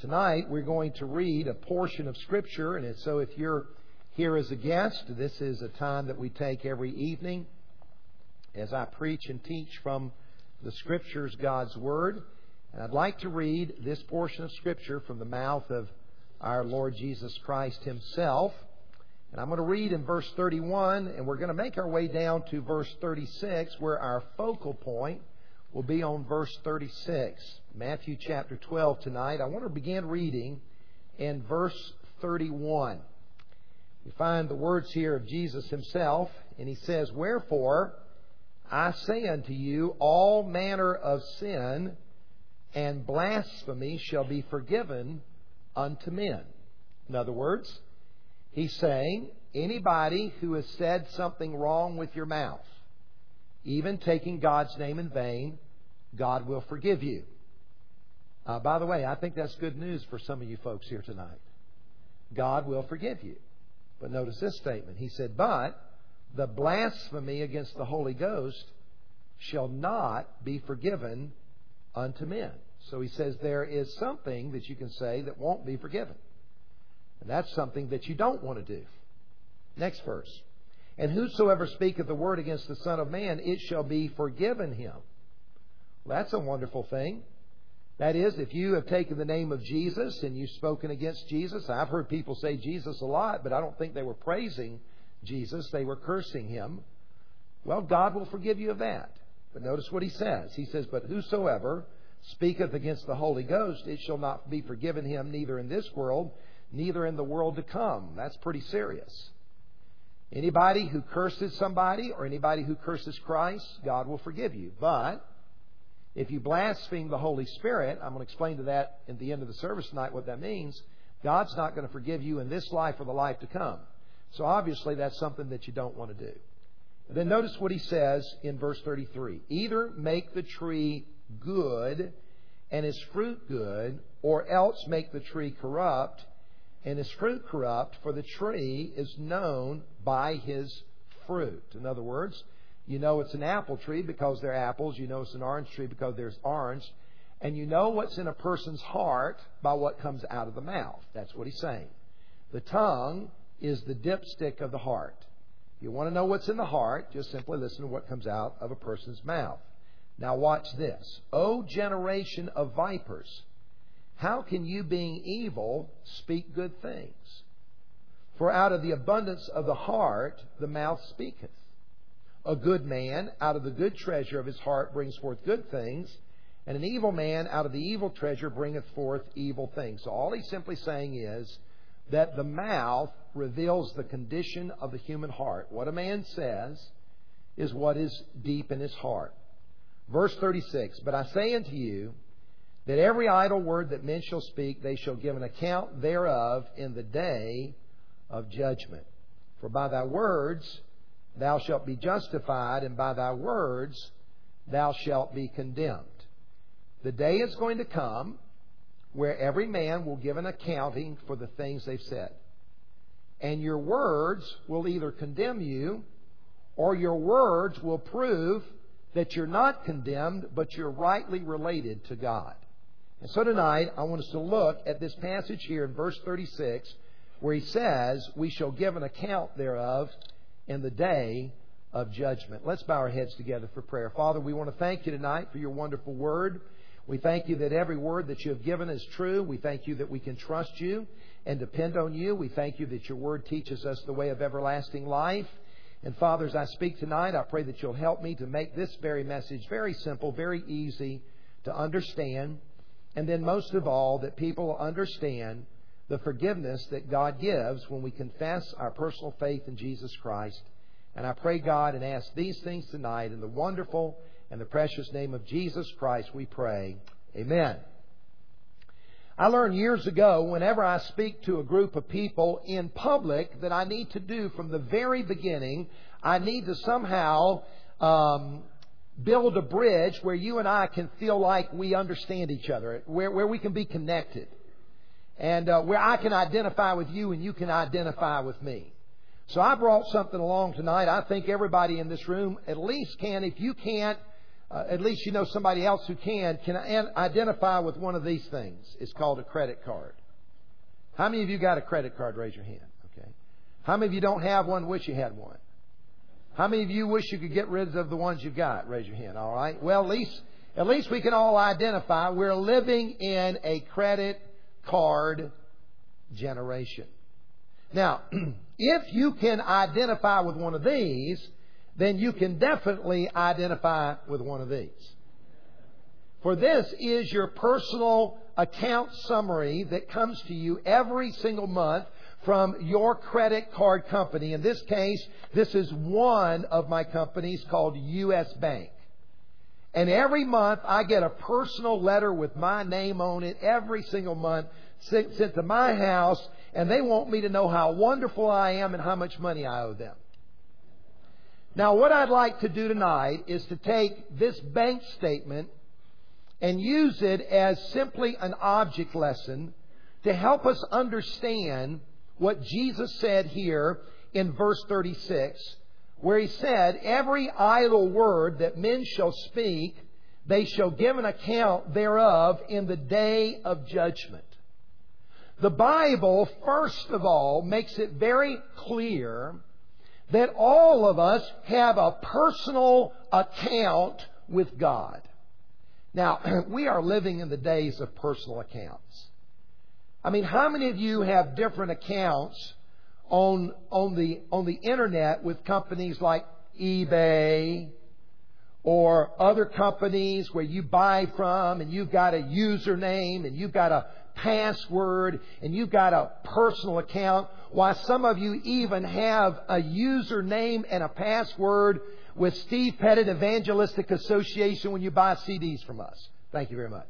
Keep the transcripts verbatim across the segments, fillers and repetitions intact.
tonight we're going to read a portion of Scripture, and so if you're here as a guest, this is a time that we take every evening as I preach and teach from the Scriptures, God's Word. And I'd like to read this portion of Scripture from the mouth of our Lord Jesus Christ Himself. And I'm going to read in verse thirty-one, and we're going to make our way down to verse thirty-six, where our focal point will be on verse thirty-six. Matthew chapter twelve tonight. I want to begin reading in verse thirty-one. We find the words here of Jesus Himself, and He says, "Wherefore I say unto you, all manner of sin and blasphemy shall be forgiven unto men." In other words, He's saying, anybody who has said something wrong with your mouth, even taking God's name in vain, God will forgive you. Uh, by the way, I think that's good news for some of you folks here tonight. God will forgive you. But notice this statement. He said, "But the blasphemy against the Holy Ghost shall not be forgiven unto men." So He says there is something that you can say that won't be forgiven. And that's something that you don't want to do. Next verse. "And whosoever speaketh the word against the Son of Man, it shall be forgiven him." Well, that's a wonderful thing. That is, if you have taken the name of Jesus and you've spoken against Jesus. I've heard people say Jesus a lot, but I don't think they were praising Jesus. They were cursing Him. Well, God will forgive you of that. But notice what He says. He says, "But whosoever speaketh against the Holy Ghost, it shall not be forgiven him, neither in this world, neither in the world to come." That's pretty serious. Anybody who curses somebody or anybody who curses Christ, God will forgive you. But if you blaspheme the Holy Spirit, I'm going to explain to that at the end of the service tonight what that means. God's not going to forgive you in this life or the life to come. So obviously that's something that you don't want to do. And then notice what He says in verse thirty-three. "Either make the tree good and his fruit good, or else make the tree corrupt and his fruit corrupt, for the tree is known by his fruit." In other words, you know it's an apple tree because they're apples. You know it's an orange tree because there's orange. And you know what's in a person's heart by what comes out of the mouth. That's what He's saying. The tongue is the dipstick of the heart. If you want to know what's in the heart, just simply listen to what comes out of a person's mouth. Now watch this. "O generation of vipers, how can you, being evil, speak good things? For out of the abundance of the heart the mouth speaketh. A good man out of the good treasure of his heart brings forth good things, and an evil man out of the evil treasure bringeth forth evil things." So all He's simply saying is that the mouth reveals the condition of the human heart. What a man says is what is deep in his heart. Verse thirty-six. "But I say unto you, that every idle word that men shall speak, they shall give an account thereof in the day of judgment. For by thy words thou shalt be justified, and by thy words thou shalt be condemned." The day is going to come where every man will give an accounting for the things they've said. And your words will either condemn you, or your words will prove that you're not condemned, but you're rightly related to God. And so tonight, I want us to look at this passage here in verse thirty-six, where He says, "We shall give an account thereof in the day of judgment." Let's bow our heads together for prayer. Father, we want to thank You tonight for Your wonderful Word. We thank You that every word that You have given is true. We thank You that we can trust You and depend on You. We thank You that Your Word teaches us the way of everlasting life. And Father, as I speak tonight, I pray that You'll help me to make this very message very simple, very easy to understand. And then most of all, that people will understand the forgiveness that God gives when we confess our personal faith in Jesus Christ. And I pray, God, and ask these things tonight in the wonderful and the precious name of Jesus Christ we pray. Amen. I learned years ago, whenever I speak to a group of people in public, that I need to do from the very beginning, I need to somehow um, build a bridge where you and I can feel like we understand each other, where, where we can be connected. And uh, where I can identify with you and you can identify with me. So I brought something along tonight. I think everybody in this room at least can. If you can't uh, at least you know somebody else who can, can identify with one of these things. It's called a credit card. How many of you got a credit card? Raise your hand. Okay. How many of you don't have one, wish you had one? How many of you wish you could get rid of the ones you've got? Raise your hand. All right. Well, at least, at least we can all identify we're living in a credit card generation. Now, if you can identify with one of these, then you can definitely identify with one of these. For this is your personal account summary that comes to you every single month from your credit card company. In this case, this is one of my companies called U S Bank. And every month I get a personal letter with my name on it every single month sent, sent to my house, and they want me to know how wonderful I am and how much money I owe them. Now, what I'd like to do tonight is to take this bank statement and use it as simply an object lesson to help us understand what Jesus said here in verse thirty-six, where He said, every idle word that men shall speak, they shall give an account thereof in the day of judgment. The Bible, first of all, makes it very clear that all of us have a personal account with God. Now, we are living in the days of personal accounts. I mean, how many of you have different accounts on, on the, on the internet with companies like eBay or other companies where you buy from and you've got a username and you've got a password and you've got a personal account? Why, some of you even have a username and a password with Steve Pettit Evangelistic Association when you buy C Ds from us. Thank you very much.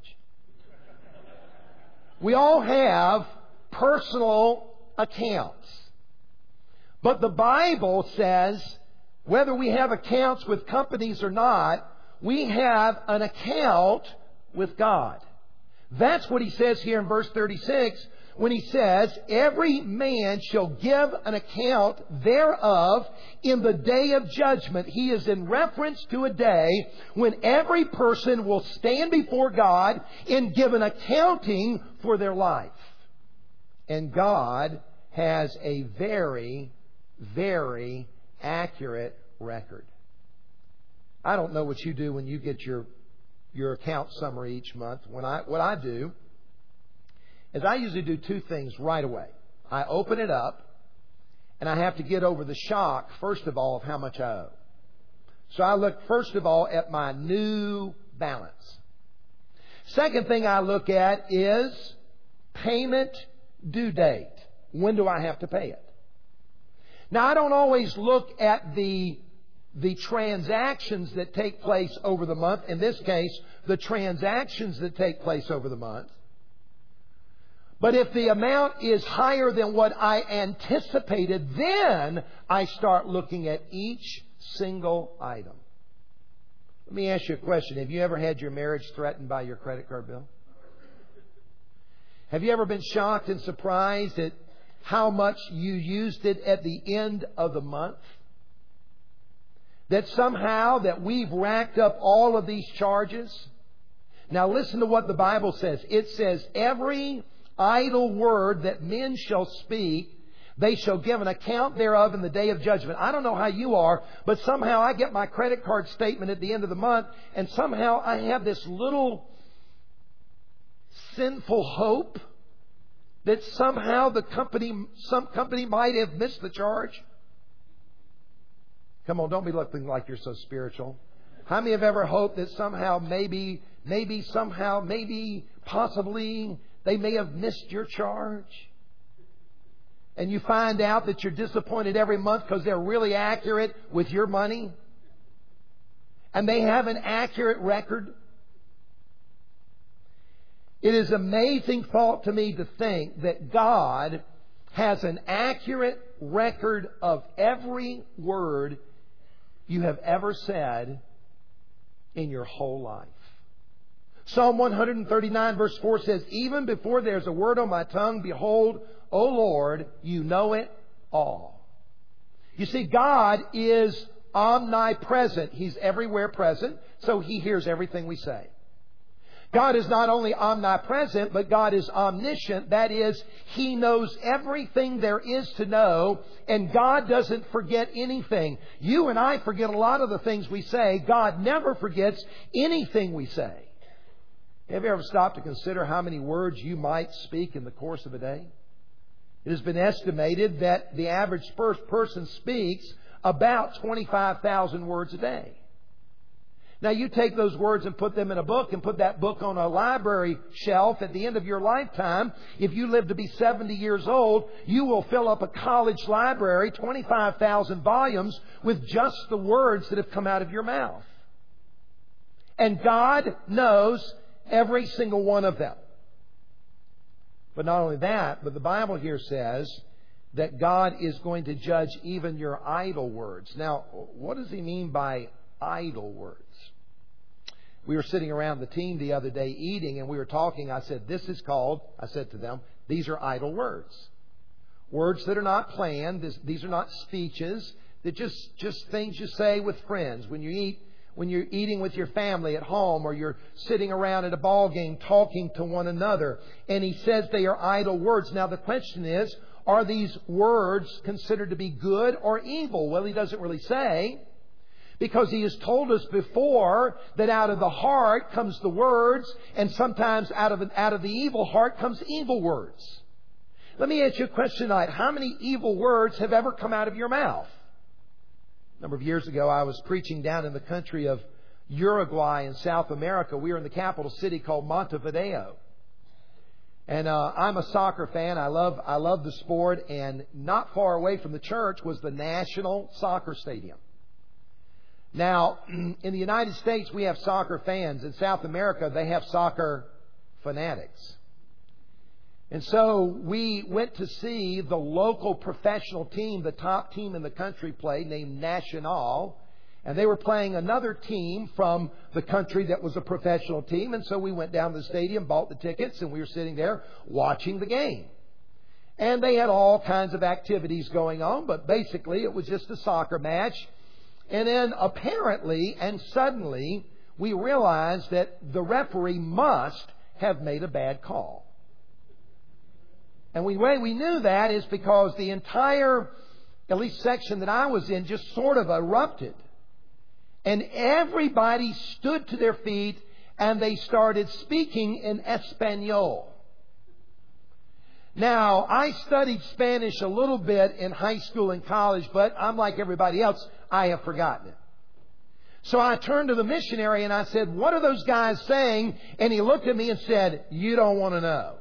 We all have personal accounts. But the Bible says, whether we have accounts with companies or not, we have an account with God. That's what He says here in verse thirty-six when He says, every man shall give an account thereof in the day of judgment. He is in reference to a day when every person will stand before God and give an accounting for their life. And God has a very, very accurate record. I don't know what you do when you get your your account summary each month. When I what I do is I usually do two things right away. I open it up, and I have to get over the shock, first of all, of how much I owe. So I look, first of all, at my new balance. Second thing I look at is payment due date. When do I have to pay it? Now, I don't always look at the the transactions that take place over the month. In this case, the transactions that take place over the month. But if the amount is higher than what I anticipated, then I start looking at each single item. Let me ask you a question. Have you ever had your marriage threatened by your credit card bill? Have you ever been shocked and surprised at how much you used it at the end of the month? That somehow that we've racked up all of these charges? Now listen to what the Bible says. It says, every idle word that men shall speak, they shall give an account thereof in the day of judgment. I don't know how you are, but somehow I get my credit card statement at the end of the month, and somehow I have this little sinful hope that somehow the company, some company might have missed the charge. Come on, don't be looking like you're so spiritual. How many have ever hoped that somehow, maybe, maybe, somehow, maybe, possibly, they may have missed your charge? And you find out that you're disappointed every month because they're really accurate with your money? And they have an accurate record? It is an amazing thought to me to think that God has an accurate record of every word you have ever said in your whole life. Psalm one thirty-nine verse four says, even before there's a word on my tongue, behold, O Lord, you know it all. You see, God is omnipresent. He's everywhere present, so He hears everything we say. God is not only omnipresent, but God is omniscient. That is, He knows everything there is to know, and God doesn't forget anything. You and I forget a lot of the things we say. God never forgets anything we say. Have you ever stopped to consider how many words you might speak in the course of a day? It has been estimated that the average first person speaks about twenty-five thousand words a day. Now you take those words and put them in a book and put that book on a library shelf at the end of your lifetime. If you live to be seventy years old, you will fill up a college library, twenty-five thousand volumes, with just the words that have come out of your mouth. And God knows every single one of them. But not only that, but the Bible here says that God is going to judge even your idle words. Now, what does He mean by idle words? We were sitting around the team the other day eating, and we were talking. I said, this is called, I said to them, these are idle words. Words that are not planned. This, these are not speeches. They're just, just things you say with friends. When you eat, when you're eating with your family at home, or you're sitting around at a ball game talking to one another. And He says they are idle words. Now the question is, are these words considered to be good or evil? Well, He doesn't really say, because He has told us before that out of the heart comes the words, and sometimes out of, out of the evil heart comes evil words. Let me ask you a question tonight. How many evil words have ever come out of your mouth? A number of years ago, I was preaching down in the country of Uruguay in South America. We were in the capital city called Montevideo. And uh, I'm a soccer fan. I love I love the sport. And not far away from the church was the National Soccer Stadium. Now, in the United States, we have soccer fans. In South America, they have soccer fanatics. And so we went to see the local professional team, the top team in the country, play, named Nacional. And they were playing another team from the country that was a professional team. And so we went down to the stadium, bought the tickets, and we were sitting there watching the game. And they had all kinds of activities going on, but basically it was just a soccer match. And then apparently and suddenly we realized that the referee must have made a bad call. And the way we knew that is because the entire, at least section that I was in, just sort of erupted. And everybody stood to their feet and they started speaking in Espanol. Now, I studied Spanish a little bit in high school and college, but I'm like everybody else, I have forgotten it. So I turned to the missionary and I said, what are those guys saying? And he looked at me and said, you don't want to know.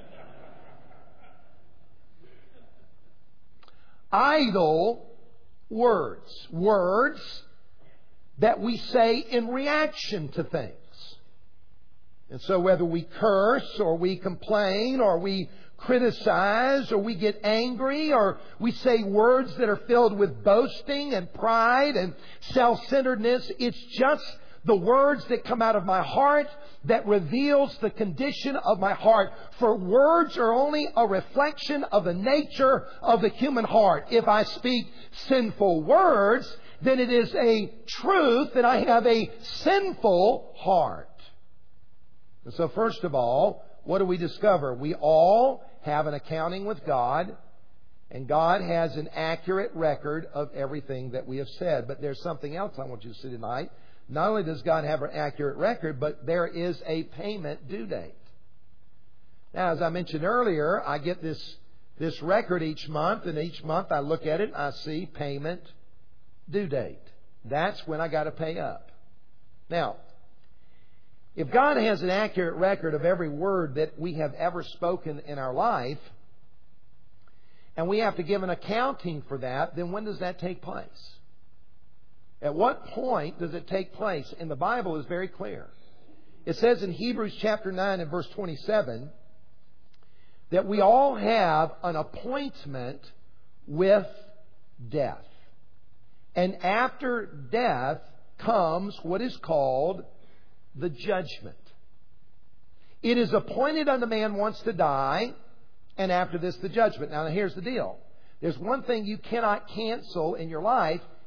Idle words. Words that we say in reaction to things. And so whether we curse or we complain or we criticize or we get angry or we say words that are filled with boasting and pride and self-centeredness, it's just the words that come out of my heart that reveals the condition of my heart. For words are only a reflection of the nature of the human heart. If I speak sinful words, then it is a truth that I have a sinful heart. And so first of all, what do we discover? We all have an accounting with God, and God has an accurate record of everything that we have said. But there's something else I want you to see tonight. Not only does God have an accurate record, but there is a payment due date. Now, as I mentioned earlier, I get this, this record each month, and each month I look at it and I see payment due date. That's when I got to pay up. Now, if God has an accurate record of every word that we have ever spoken in our life, and we have to give an accounting for that, then when does that take place? At what point does it take place? And the Bible is very clear. It says in Hebrews chapter nine and verse twenty-seven that we all have an appointment with death. And after death comes what is called the judgment. It is appointed unto man once to die, and after this the judgment. Now here's the deal. There's one thing you cannot cancel in your life,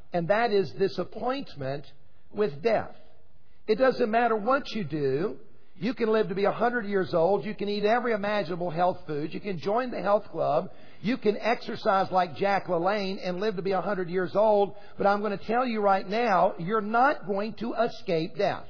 And that is this appointment with death. It doesn't matter what you do. You can live to be one hundred years old. You can eat every imaginable health food. You can join the health club. You can exercise like Jack LaLanne and live to be one hundred years old. But I'm going to tell you right now, you're not going to escape death.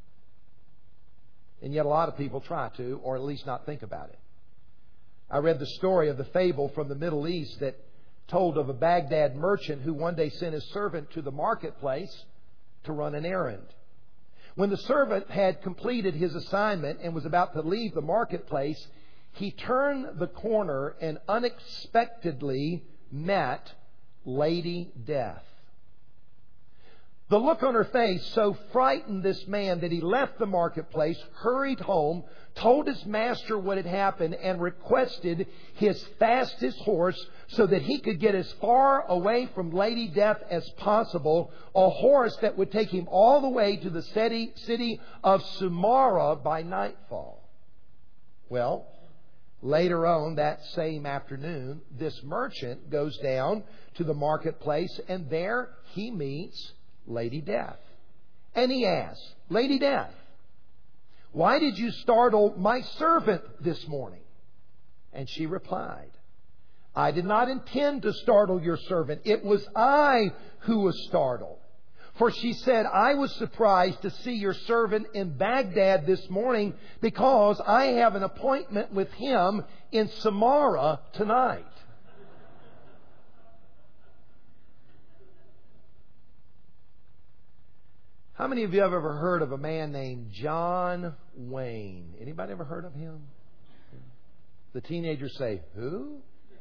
And yet a lot of people try to, or at least not think about it. I read the story of the fable from the Middle East that told of a Baghdad merchant who one day sent his servant to the marketplace to run an errand. When the servant had completed his assignment and was about to leave the marketplace, he turned the corner and unexpectedly met Lady Death. The look on her face so frightened this man that he left the marketplace, hurried home, told his master what had happened, and requested his fastest horse so that he could get as far away from Lady Death as possible, a horse that would take him all the way to the city, city of Samarra by nightfall. Well, later on that same afternoon, this merchant goes down to the marketplace, and there he meets Lady Death. And he asks, Lady Death, why did you startle my servant this morning? And she replied, I did not intend to startle your servant. It was I who was startled. For she said, I was surprised to see your servant in Baghdad this morning because I have an appointment with him in Samarra tonight. How many of you have ever heard of a man named John Wayne? Anybody ever heard of him? The teenagers say, who?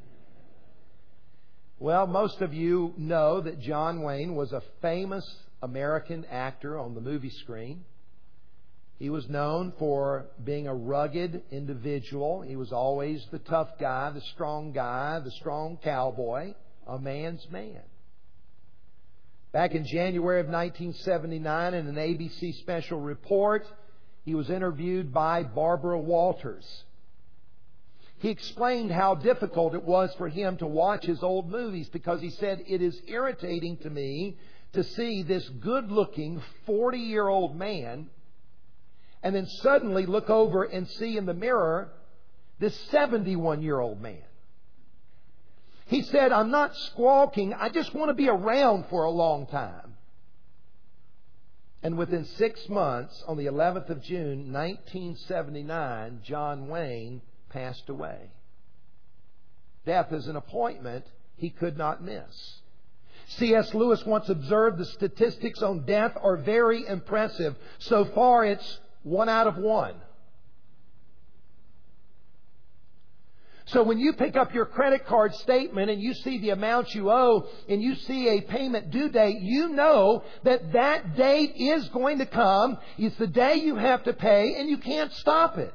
Well, most of you know that John Wayne was a famous American actor on the movie screen. He was known for being a rugged individual. He was always the tough guy, the strong guy, the strong cowboy, a man's man. Back in January of nineteen seventy-nine, in an A B C special report, he was interviewed by Barbara Walters. He explained how difficult it was for him to watch his old movies because he said, it is irritating to me to see this good-looking forty-year-old man and then suddenly look over and see in the mirror this seventy-one-year-old man. He said, I'm not squawking. I just want to be around for a long time. And within six months, on the eleventh of June, nineteen seventy-nine, John Wayne passed away. Death is an appointment he could not miss. C S Lewis once observed the statistics on death are very impressive. So far, it's one out of one. So when you pick up your credit card statement and you see the amount you owe and you see a payment due date, you know that that date is going to come. It's the day you have to pay and you can't stop it.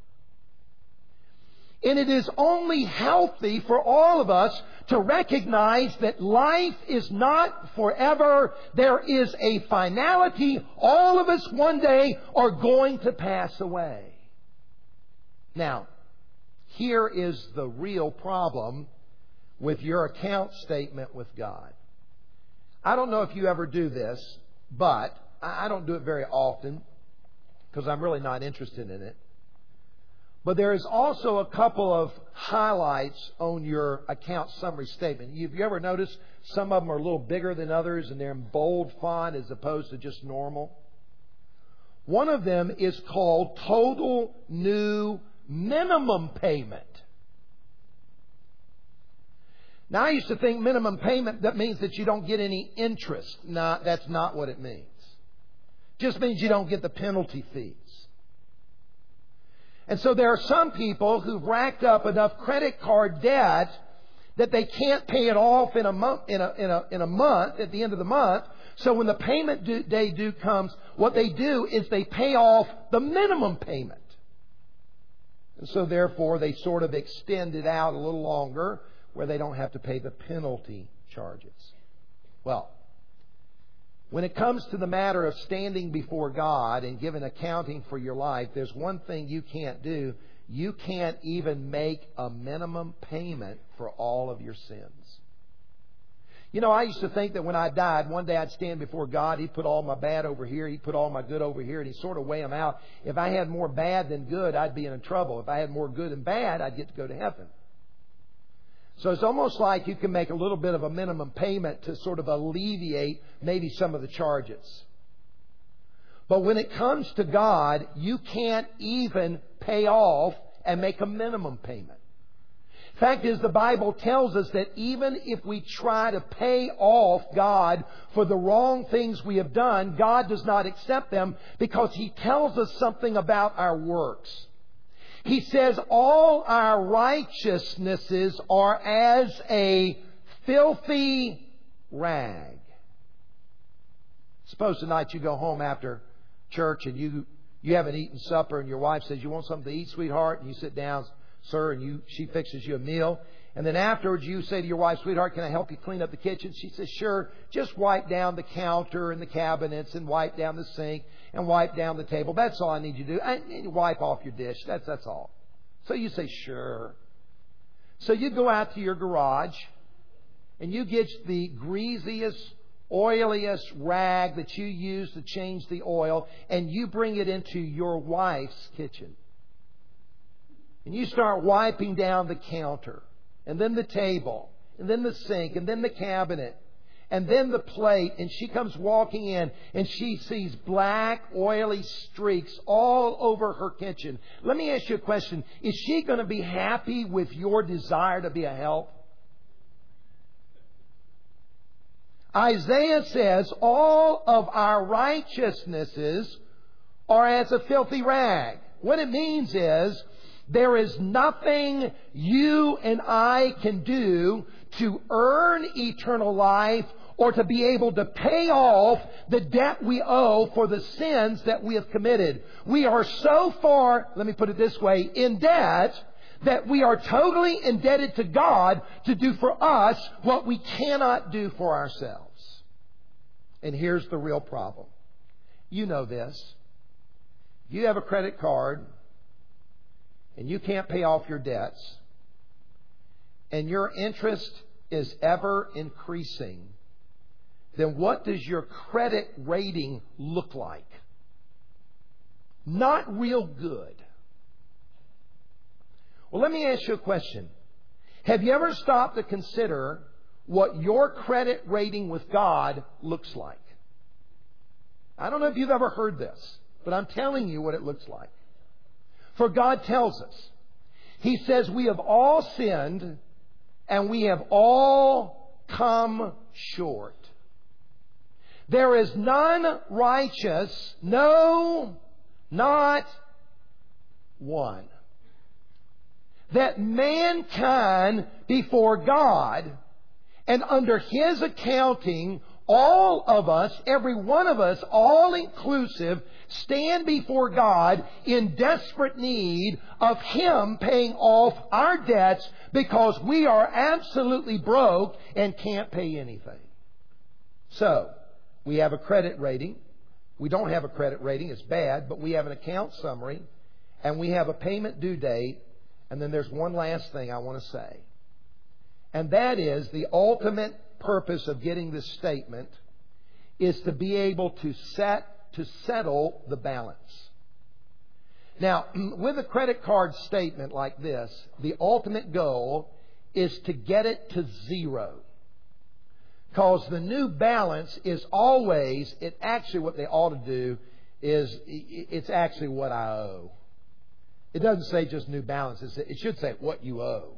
And it is only healthy for all of us to recognize that life is not forever. There is a finality. All of us one day are going to pass away. Now, here is the real problem with your account statement with God. I don't know if you ever do this, but I don't do it very often because I'm really not interested in it. But there is also a couple of highlights on your account summary statement. Have you ever noticed some of them are a little bigger than others and they're in bold font as opposed to just normal? One of them is called Total New Minimum Payment. Now, I used to think minimum payment, that means that you don't get any interest. No, that's not what it means. It just means you don't get the penalty fees. And so there are some people who've racked up enough credit card debt that they can't pay it off in a month, in a, in a, in a month, at the end of the month. So when the payment due, day due comes, what they do is they pay off the minimum payment. And so therefore they sort of extend it out a little longer where they don't have to pay the penalty charges. Well, when it comes to the matter of standing before God and giving accounting for your life, there's one thing you can't do. You can't even make a minimum payment for all of your sins. You know, I used to think that when I died, one day I'd stand before God. He'd put all my bad over here. He'd put all my good over here. And He'd sort of weigh them out. If I had more bad than good, I'd be in trouble. If I had more good than bad, I'd get to go to heaven. So it's almost like you can make a little bit of a minimum payment to sort of alleviate maybe some of the charges. But when it comes to God, you can't even pay off and make a minimum payment. Fact is, the Bible tells us that even if we try to pay off God for the wrong things we have done, God does not accept them because He tells us something about our works. He says all our righteousnesses are as a filthy rag. Suppose tonight you go home after church and you, you haven't eaten supper and your wife says, "You want something to eat, sweetheart?" And you sit down, "Sir," and you, she fixes you a meal. And then afterwards you say to your wife, "Sweetheart, can I help you clean up the kitchen?" She says, "Sure. Just wipe down the counter and the cabinets and wipe down the sink and wipe down the table. That's all I need you to do. And wipe off your dish. That's, that's all." So you say, "Sure." So you go out to your garage and you get the greasiest, oiliest rag that you use to change the oil and you bring it into your wife's kitchen. And you start wiping down the counter, and then the table, and then the sink, and then the cabinet, and then the plate. And she comes walking in, and she sees black, oily streaks all over her kitchen. Let me ask you a question. Is she going to be happy with your desire to be a help? Isaiah says all of our righteousnesses are as a filthy rag. What it means is, there is nothing you and I can do to earn eternal life or to be able to pay off the debt we owe for the sins that we have committed. We are so far, let me put it this way, in debt that we are totally indebted to God to do for us what we cannot do for ourselves. And here's the real problem. You know this. If you have a credit card and you can't pay off your debts, and your interest is ever increasing, then what does your credit rating look like? Not real good. Well, let me ask you a question. Have you ever stopped to consider what your credit rating with God looks like? I don't know if you've ever heard this, but I'm telling you what it looks like. For God tells us, He says we have all sinned and we have all come short. There is none righteous, no, not one. That mankind before God and under His accounting, all of us, every one of us, all inclusive, stand before God in desperate need of Him paying off our debts because we are absolutely broke and can't pay anything. So, we have a credit rating. We don't have a credit rating. It's bad. But we have an account summary. And we have a payment due date. And then there's one last thing I want to say. And that is the ultimate purpose of getting this statement is to be able to set to settle the balance. Now, with a credit card statement like this, the ultimate goal is to get it to zero. Because the new balance is always, it actually what they ought to do is, it's actually what I owe. It doesn't say just new balance. It should say what you owe.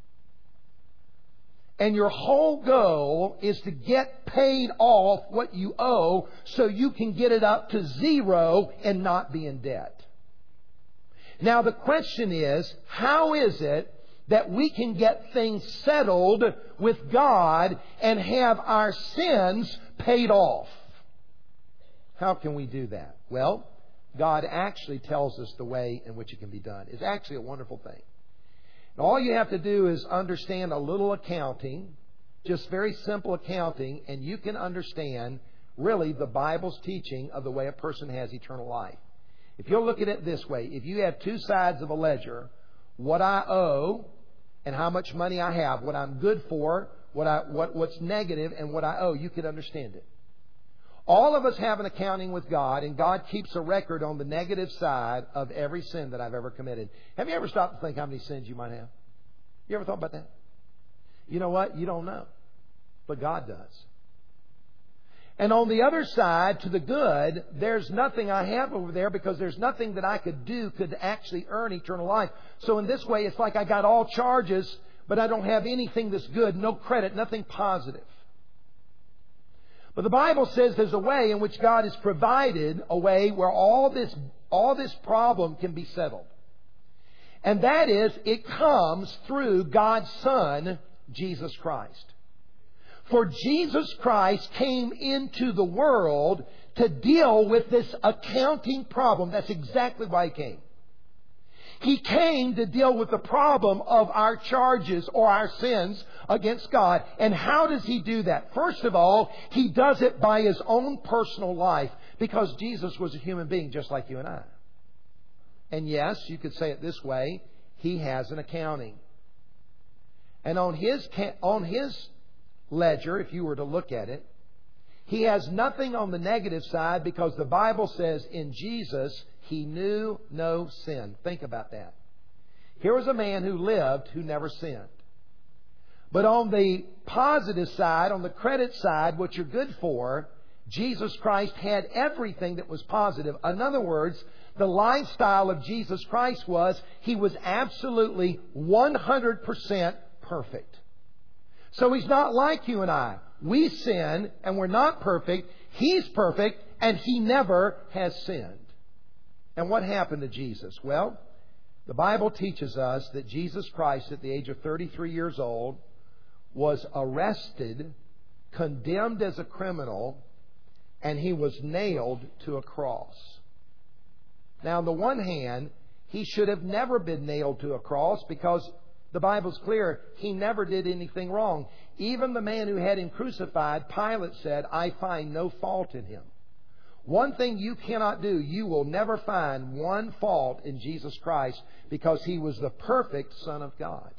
And your whole goal is to get paid off what you owe so you can get it up to zero and not be in debt. Now the question is, how is it that we can get things settled with God and have our sins paid off? How can we do that? Well, God actually tells us the way in which it can be done. It's actually a wonderful thing. And all you have to do is understand a little accounting, just very simple accounting, and you can understand really the Bible's teaching of the way a person has eternal life. If you'll look at it this way, if you have two sides of a ledger, what I owe and how much money I have, what I'm good for, what I, what, what's negative and what I owe, you could understand it. All of us have an accounting with God, and God keeps a record on the negative side of every sin that I've ever committed. Have you ever stopped to think how many sins you might have? You ever thought about that? You know what? You don't know. But God does. And on the other side, to the good, there's nothing I have over there because there's nothing that I could do could actually earn eternal life. So in this way, it's like I got all charges, but I don't have anything that's good, no credit, nothing positive. But the Bible says there's a way in which God has provided a way where all this, all this problem can be settled. And that is, it comes through God's Son, Jesus Christ. For Jesus Christ came into the world to deal with this accounting problem. That's exactly why He came. He came to deal with the problem of our charges or our sins against God. And how does He do that? First of all, He does it by His own personal life, because Jesus was a human being just like you and I. And yes, you could say it this way, He has an accounting. And on His, on His ledger, if you were to look at it, He has nothing on the negative side, because the Bible says in Jesus, He knew no sin. Think about that. Here was a man who lived who never sinned. But on the positive side, on the credit side, what you're good for, Jesus Christ had everything that was positive. In other words, the lifestyle of Jesus Christ was He was absolutely one hundred percent perfect. So He's not like you and I. We sin and we're not perfect. He's perfect and He never has sinned. And what happened to Jesus? Well, the Bible teaches us that Jesus Christ, at the age of thirty-three years old, was arrested, condemned as a criminal, and He was nailed to a cross. Now, on the one hand, He should have never been nailed to a cross, because the Bible's clear, He never did anything wrong. Even the man who had Him crucified, Pilate said, I find no fault in Him. One thing you cannot do, you will never find one fault in Jesus Christ, because He was the perfect Son of God.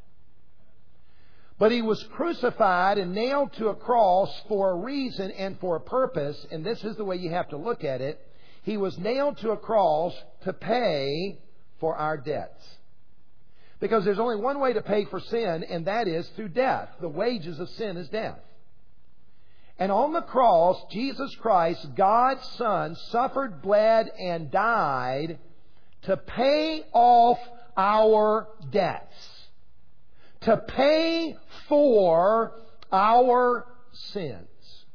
But He was crucified and nailed to a cross for a reason and for a purpose, and this is the way you have to look at it. He was nailed to a cross to pay for our debts. Because there's only one way to pay for sin, and that is through death. The wages of sin is death. And on the cross, Jesus Christ, God's Son, suffered, bled, and died to pay off our debts. To pay for our sins.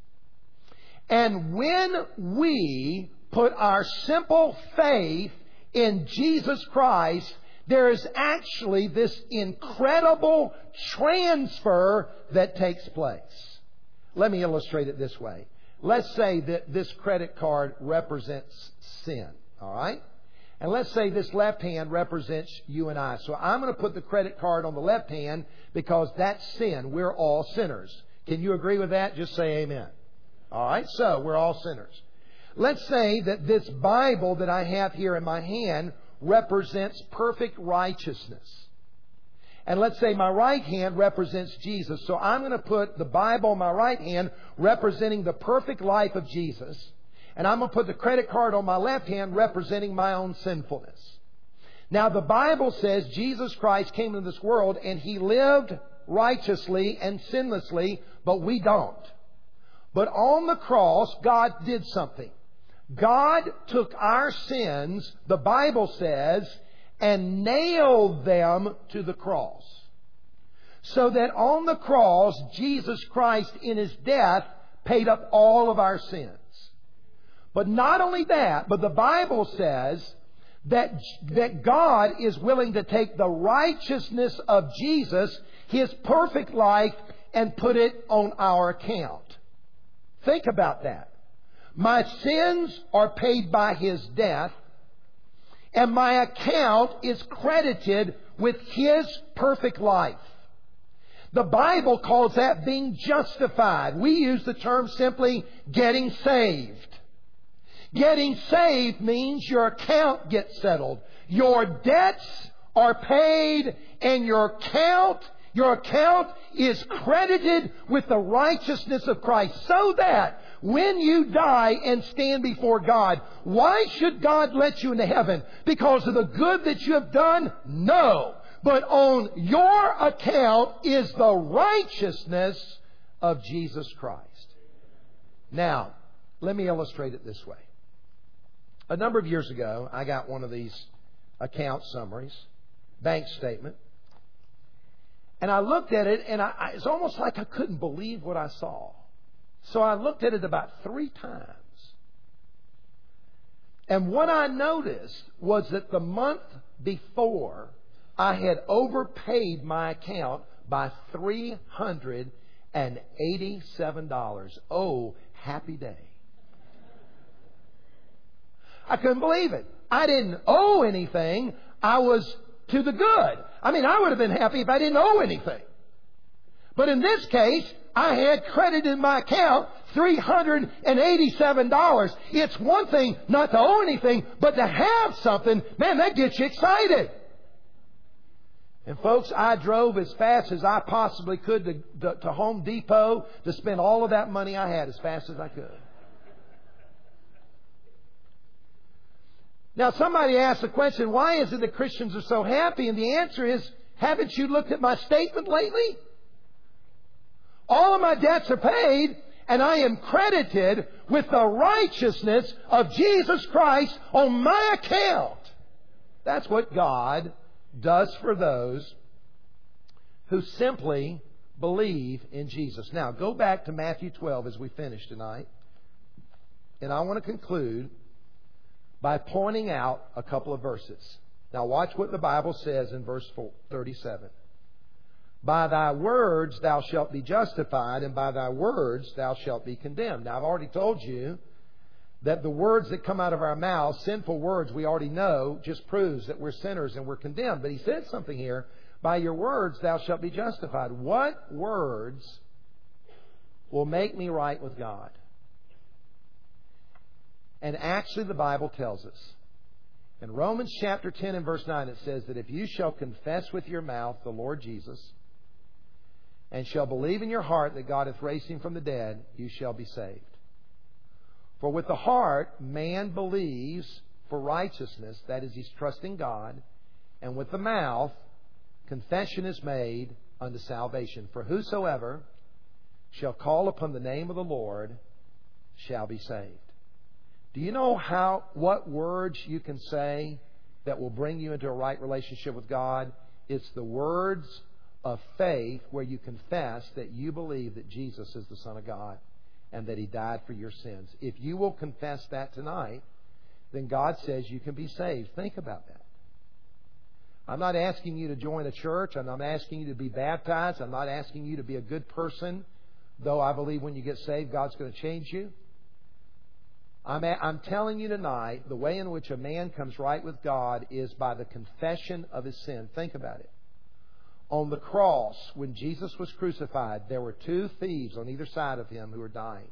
And when we put our simple faith in Jesus Christ, there is actually this incredible transfer that takes place. Let me illustrate it this way. Let's say that this credit card represents sin. All right? And let's say this left hand represents you and I. So I'm going to put the credit card on the left hand because that's sin. We're all sinners. Can you agree with that? Just say amen. All right? So we're all sinners. Let's say that this Bible that I have here in my hand represents perfect righteousness. And let's say my right hand represents Jesus. So I'm going to put the Bible on my right hand representing the perfect life of Jesus. And I'm going to put the credit card on my left hand representing my own sinfulness. Now the Bible says Jesus Christ came into this world and He lived righteously and sinlessly, but we don't. But on the cross, God did something. God took our sins, the Bible says, and nailed them to the cross. So that on the cross, Jesus Christ in His death paid up all of our sins. But not only that, but the Bible says that, that God is willing to take the righteousness of Jesus, His perfect life, and put it on our account. Think about that. My sins are paid by His death, and my account is credited with His perfect life. The Bible calls that being justified. We use the term simply getting saved. Getting saved means your account gets settled. Your debts are paid and your account Your account is credited with the righteousness of Christ, so that when you die and stand before God, why should God let you into heaven? Because of the good that you have done? No. But on your account is the righteousness of Jesus Christ. Now, let me illustrate it this way. A number of years ago, I got one of these account summaries, bank statement. And I looked at it, and I, I, it's almost like I couldn't believe what I saw. So I looked at it about three times. And what I noticed was that the month before, I had overpaid my account by three hundred eighty-seven dollars. Oh, happy day. I couldn't believe it. I didn't owe anything. I was to the good. I mean, I would have been happy if I didn't owe anything. But in this case, I had credited in my account three hundred eighty-seven dollars. It's one thing not to owe anything, but to have something, man, that gets you excited. And folks, I drove as fast as I possibly could to, to, to Home Depot to spend all of that money I had as fast as I could. Now, somebody asked the question, why is it that Christians are so happy? And the answer is, haven't you looked at my statement lately? All of my debts are paid, and I am credited with the righteousness of Jesus Christ on my account. That's what God does for those who simply believe in Jesus. Now, go back to Matthew twelve as we finish tonight. And I want to conclude by pointing out a couple of verses. Now, watch what the Bible says in verse thirty-seven. By thy words thou shalt be justified, and by thy words thou shalt be condemned. Now, I've already told you that the words that come out of our mouths, sinful words we already know, just proves that we're sinners and we're condemned. But he said something here, by your words thou shalt be justified. What words will make me right with God? And actually the Bible tells us. In Romans chapter ten and verse nine it says that if you shall confess with your mouth the Lord Jesus, and shall believe in your heart that God hath raised him from the dead, you shall be saved. For with the heart man believes for righteousness, that is, he's trusting God, and with the mouth confession is made unto salvation. For whosoever shall call upon the name of the Lord shall be saved. Do you know how what words you can say that will bring you into a right relationship with God? It's the words of faith where you confess that you believe that Jesus is the Son of God and that He died for your sins. If you will confess that tonight, then God says you can be saved. Think about that. I'm not asking you to join a church. I'm not asking you to be baptized. I'm not asking you to be a good person, though I believe when you get saved, God's going to change you. I'm, a, I'm telling you tonight, the way in which a man comes right with God is by the confession of his sin. Think about it. On the cross, when Jesus was crucified, there were two thieves on either side of Him who were dying.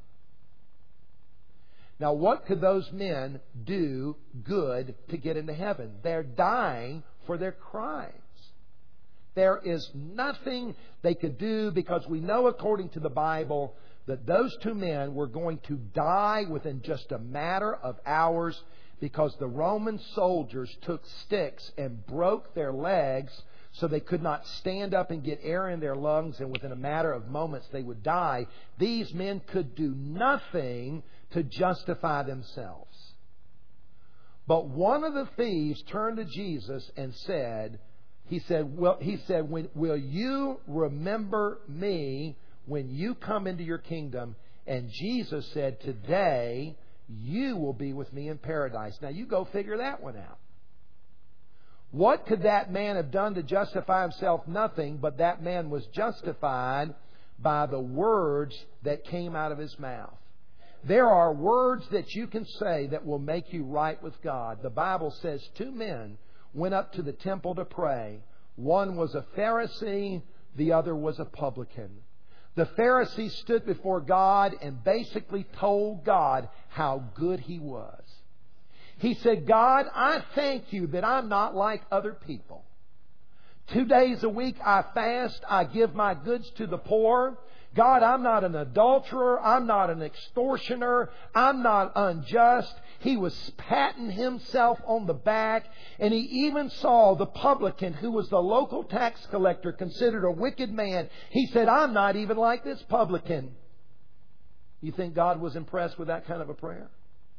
Now, what could those men do good to get into heaven? They're dying for their crimes. There is nothing they could do, because we know according to the Bible that those two men were going to die within just a matter of hours, because the Roman soldiers took sticks and broke their legs so they could not stand up and get air in their lungs, and within a matter of moments they would die. These men could do nothing to justify themselves. But one of the thieves turned to Jesus and said, He said, well, he said, when, will you remember me when you come into your kingdom? And Jesus said, today you will be with me in paradise. Now you go figure that one out. What could that man have done to justify himself? Nothing, but that man was justified by the words that came out of his mouth. There are words that you can say that will make you right with God. The Bible says two men went up to the temple to pray. One was a Pharisee, the other was a publican. The Pharisee stood before God and basically told God how good he was. He said, God, I thank you that I'm not like other people. Two days a week I fast. I give my goods to the poor. God, I'm not an adulterer. I'm not an extortioner. I'm not unjust. He was patting himself on the back. And he even saw the publican, who was the local tax collector, considered a wicked man. He said, I'm not even like this publican. You think God was impressed with that kind of a prayer?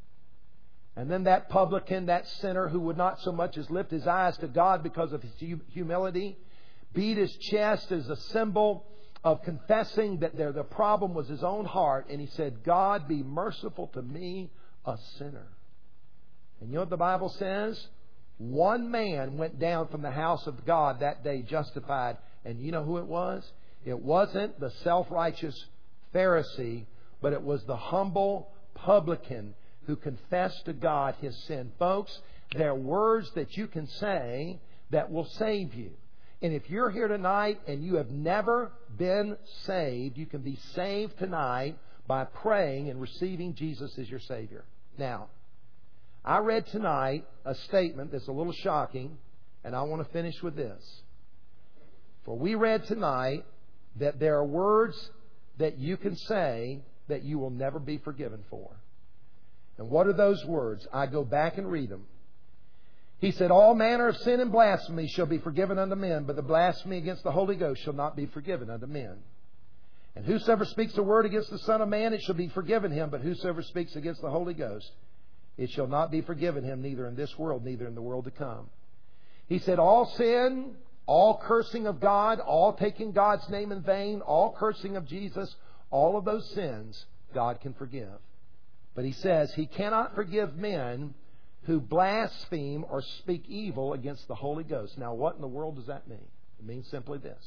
And then that publican, that sinner who would not so much as lift his eyes to God because of his humility, beat his chest as a symbol of confessing that there the problem was his own heart. And he said, God, be merciful to me, a sinner. And you know what the Bible says? One man went down from the house of God that day justified. And you know who it was? It wasn't the self-righteous Pharisee, but it was the humble publican who confessed to God his sin. Folks, there are words that you can say that will save you. And if you're here tonight and you have never been saved, you can be saved tonight by praying and receiving Jesus as your Savior. Now, I read tonight a statement that's a little shocking, and I want to finish with this. For we read tonight that there are words that you can say that you will never be forgiven for. And what are those words? I go back and read them. He said, all manner of sin and blasphemy shall be forgiven unto men, but the blasphemy against the Holy Ghost shall not be forgiven unto men. And whosoever speaks a word against the Son of Man, it shall be forgiven him. But whosoever speaks against the Holy Ghost, it shall not be forgiven him, neither in this world, neither in the world to come. He said, all sin, all cursing of God, all taking God's name in vain, all cursing of Jesus, all of those sins, God can forgive. But he says he cannot forgive men who blaspheme or speak evil against the Holy Ghost. Now, what in the world does that mean? It means simply this.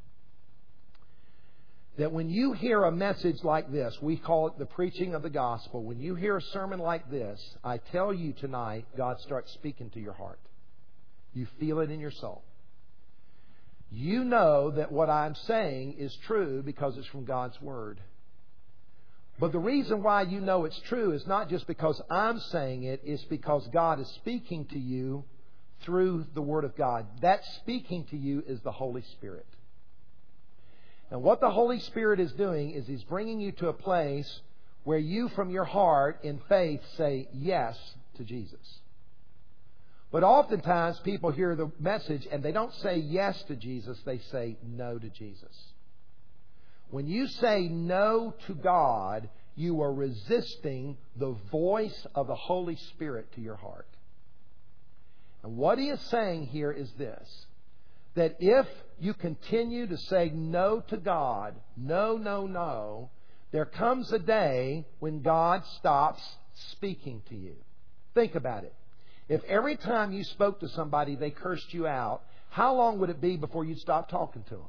That when you hear a message like this, we call it the preaching of the gospel. When you hear a sermon like this, I tell you tonight, God starts speaking to your heart. You feel it in your soul. You know that what I'm saying is true because it's from God's Word. But the reason why you know it's true is not just because I'm saying it, it's because God is speaking to you through the Word of God. That speaking to you is the Holy Spirit. And what the Holy Spirit is doing is He's bringing you to a place where you from your heart in faith say yes to Jesus. But oftentimes people hear the message and they don't say yes to Jesus, they say no to Jesus. When you say no to God, you are resisting the voice of the Holy Spirit to your heart. And what He is saying here is this, that if you continue to say no to God, no, no, no, there comes a day when God stops speaking to you. Think about it. If every time you spoke to somebody they cursed you out, how long would it be before you'd stop talking to them?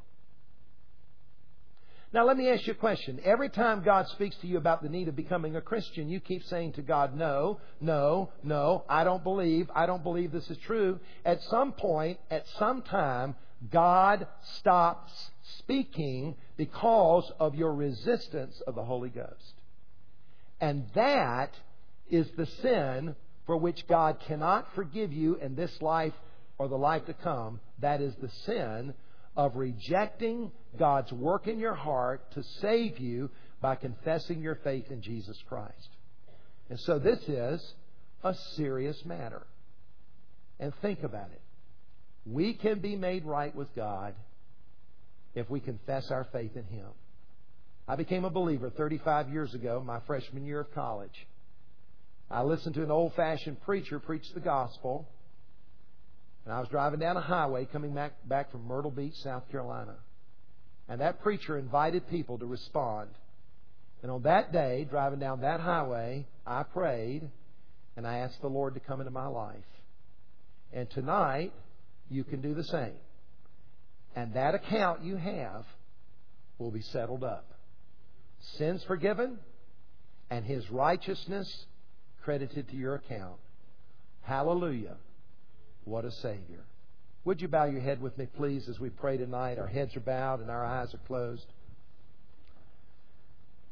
Now, let me ask you a question. Every time God speaks to you about the need of becoming a Christian, you keep saying to God, no, no, no, I don't believe, I don't believe this is true. At some point, at some time, God stops speaking because of your resistance of the Holy Ghost. And that is the sin for which God cannot forgive you in this life or the life to come. That is the sin of rejecting God's work in your heart to save you by confessing your faith in Jesus Christ. And so this is a serious matter. And think about it. We can be made right with God if we confess our faith in Him. I became a believer thirty-five years ago, my freshman year of college. I listened to an old-fashioned preacher preach the gospel. And I was driving down a highway coming back, back from Myrtle Beach, South Carolina. And that preacher invited people to respond. And on that day, driving down that highway, I prayed and I asked the Lord to come into my life. And tonight, you can do the same. And that account you have will be settled up. Sins forgiven and His righteousness credited to your account. Hallelujah. What a Savior. Would you bow your head with me, please, as we pray tonight? Our heads are bowed and our eyes are closed.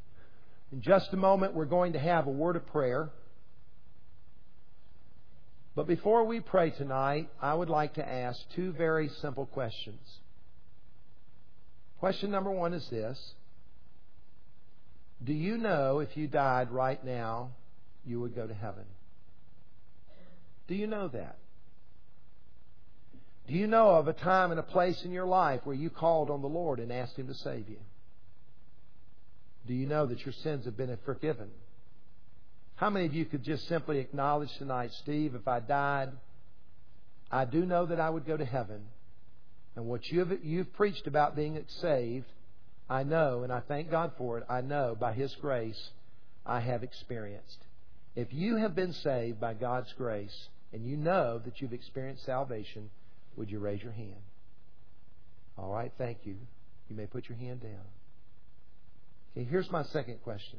In just a moment, we're going to have a word of prayer. But before we pray tonight, I would like to ask two very simple questions. Question number one is this. Do you know if you died right now, you would go to heaven? Do you know that? Do you know of a time and a place in your life where you called on the Lord and asked Him to save you? Do you know that your sins have been forgiven? How many of you could just simply acknowledge tonight, Steve, if I died, I do know that I would go to heaven. And what you've, you've preached about being saved, I know, and I thank God for it, I know by His grace I have experienced. If you have been saved by God's grace and you know that you've experienced salvation, would you raise your hand? All right, thank you. You may put your hand down. Okay, here's my second question.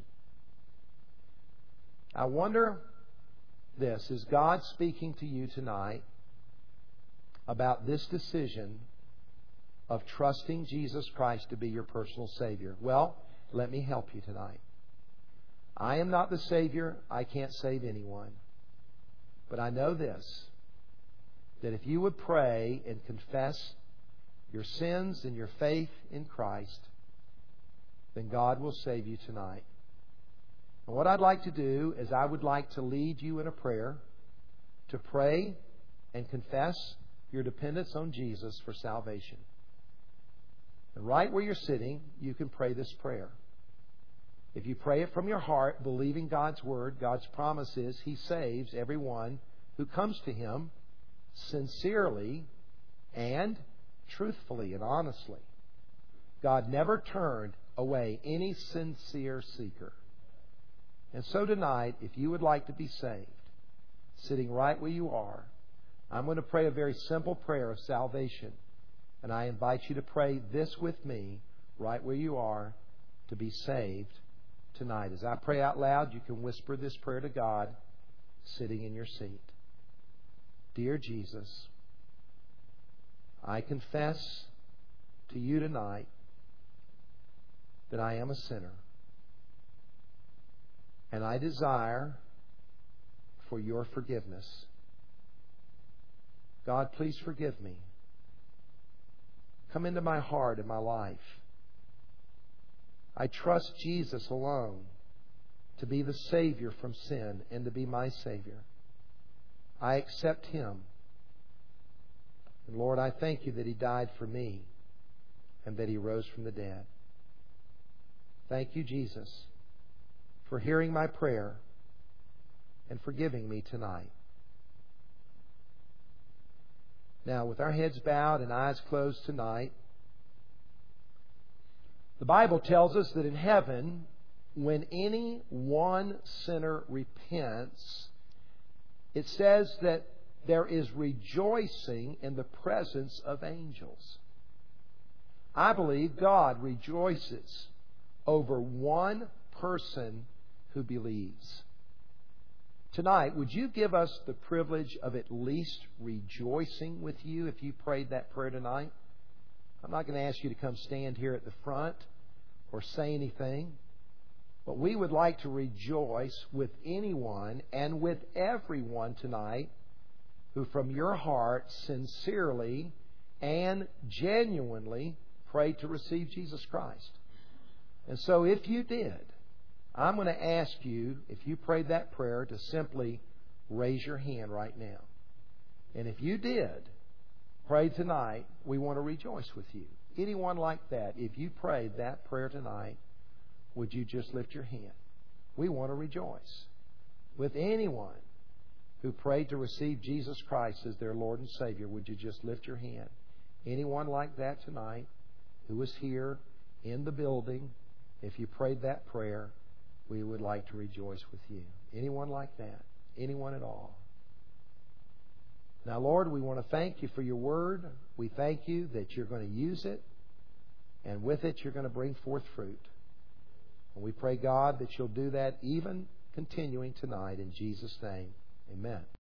I wonder this. Is God speaking to you tonight about this decision of trusting Jesus Christ to be your personal Savior? Well, let me help you tonight. I am not the Savior. I can't save anyone. But I know this, that if you would pray and confess your sins and your faith in Christ, then God will save you tonight. And what I'd like to do is I would like to lead you in a prayer to pray and confess your dependence on Jesus for salvation. And right where you're sitting, you can pray this prayer. If you pray it from your heart, believing God's Word, God's promise is He saves everyone who comes to Him sincerely and truthfully and honestly. God never turned away any sincere seeker. And so tonight, if you would like to be saved, sitting right where you are, I'm going to pray a very simple prayer of salvation. And I invite you to pray this with me, right where you are, to be saved tonight. As I pray out loud, you can whisper this prayer to God, sitting in your seat. Dear Jesus, I confess to you tonight that I am a sinner. And I desire for your forgiveness. God, please forgive me. Come into my heart and my life. I trust Jesus alone to be the Savior from sin and to be my Savior. I accept Him. And Lord, I thank you that He died for me and that He rose from the dead. Thank you, Jesus, for hearing my prayer and forgiving me tonight. Now, with our heads bowed and eyes closed tonight, the Bible tells us that in heaven, when any one sinner repents, it says that there is rejoicing in the presence of angels. I believe God rejoices over one person who believes. Tonight, would you give us the privilege of at least rejoicing with you if you prayed that prayer tonight? I'm not going to ask you to come stand here at the front or say anything, but we would like to rejoice with anyone and with everyone tonight who from your heart sincerely and genuinely prayed to receive Jesus Christ. And so if you did, I'm going to ask you, if you prayed that prayer, to simply raise your hand right now. And if you did pray tonight, we want to rejoice with you. Anyone like that, if you prayed that prayer tonight, would you just lift your hand? We want to rejoice with anyone who prayed to receive Jesus Christ as their Lord and Savior. Would you just lift your hand? Anyone like that tonight who is here in the building, if you prayed that prayer, we would like to rejoice with you. Anyone like that? Anyone at all? Now, Lord, we want to thank you for your word. We thank you that you're going to use it, and with it you're going to bring forth fruit. And we pray, God, that you'll do that even continuing tonight in Jesus' name. Amen.